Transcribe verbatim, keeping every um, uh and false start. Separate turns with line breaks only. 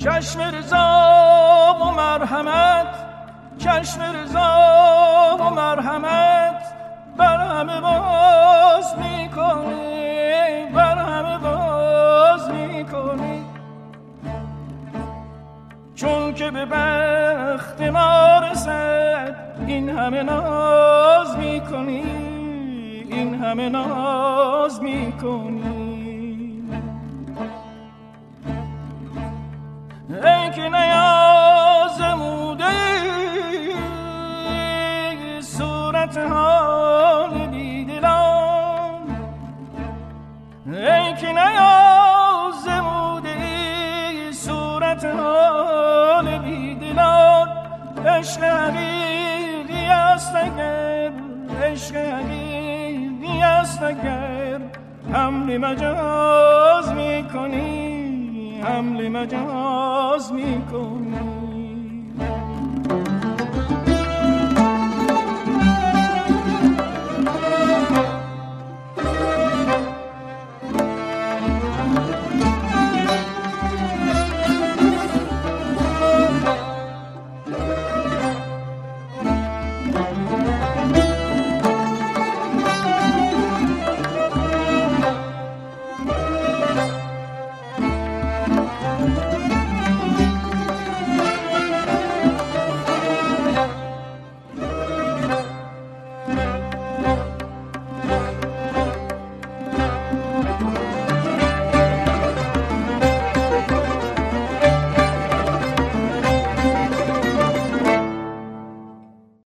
چشم رضا و مرحمت، چشم رضا و مرحمت بر همه باز میکنی، بر همه باز میکنی. چون که به بخت ما رسد این همه ناز میکنی، این همه ناز میکنی. ای که نیازموده صورت حال بیدلان، ای که نیازموده صورت حال بیدلان. عشق حقیقی است اگر، عشق حقیقی است اگر حمل مجاز میکنی، حمل مجاز میکنی.